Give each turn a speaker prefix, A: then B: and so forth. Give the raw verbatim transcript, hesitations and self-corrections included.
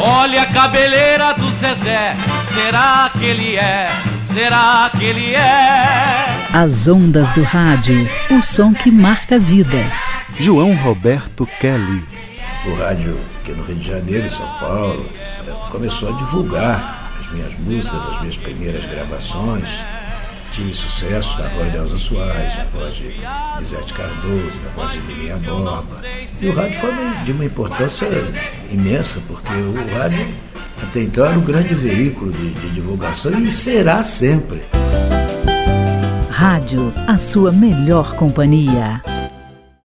A: Olha a cabeleira do Zezé, será que ele é? Será que ele é?
B: As ondas do rádio, o som que marca vidas.
C: João Roberto Kelly.
D: O rádio aqui no Rio de Janeiro e São Paulo começou a divulgar as minhas músicas, as minhas primeiras gravações. Tive sucesso na voz de Elza Soares, na voz de Lisete Cardoso, na voz de Lilinha Borba. E o rádio foi de uma importância imensa, porque o rádio até então era um grande veículo de, de divulgação e será sempre.
B: Rádio, a sua melhor companhia.